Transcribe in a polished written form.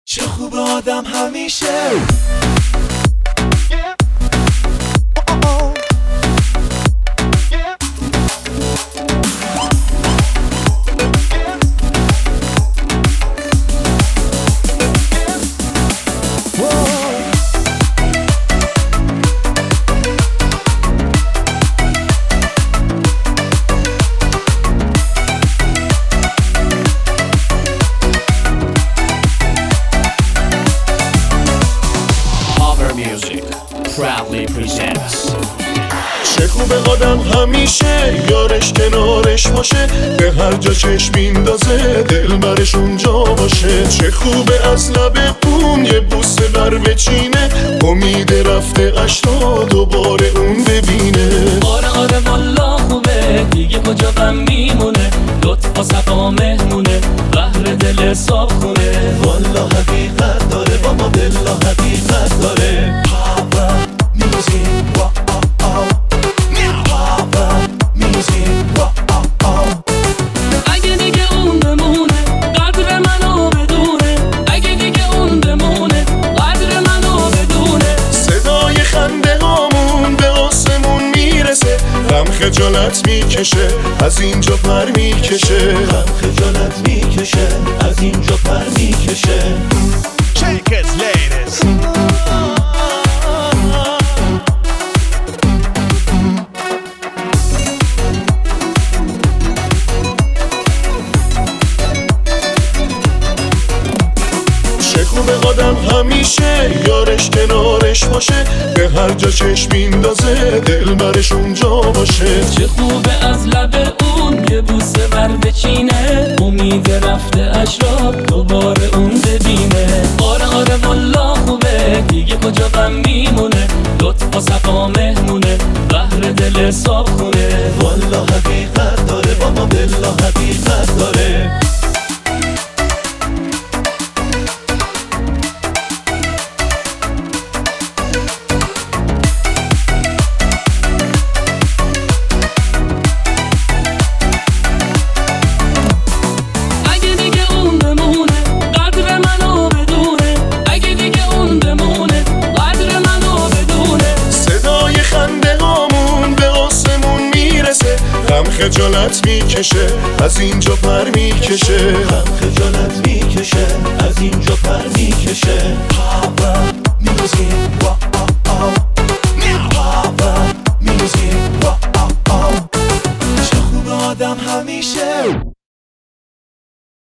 چه خوب آدم همیشه proudly presents. چه خوبه آدم همیشه یارش کنارش باشه، به هر جا چشم میندازه دل برش اونجا باشه. چه خوبه از لب اون یه بوسه بر بچینه، امید رفته اشنا دوباره اون ببینه. آره آره والا خوبه دیگه کجا غم میمونه، لطف و صفا مهمونه بهر دل صاف خونه. والا حقیقت داره بابا بلا حقیقت داره. اگه دیگه اون بمونه قدر منو بدونه، اگه دیگه اون بمونه قدر منو بدونه. صدای خنده هامون به آسمون میرسه، غم خجالت میکشه از اینجا پر میکشه. غم خجالت میکشه از اینجا پر میکشه. Shake it, ladies. چه خوبه آدم همیشه یارش کنارش باشه، به هر جا چشم میندازه دل برش اونجا باشه. چه خوبه از لب اون یه بوسه بر بچینه، امید رفته اش را دوباره اون ببینه. آره آره والا خوبه دیگه کجا غم میمونه، لطف و صفا مهمونه بهر دل صاف خونه. والا حقیقت داره بابا بلا حقیقت داره. غم خجالت میکشه از اینجا پر میکشه. غم خجالت میکشه از اینجا پر میکشه.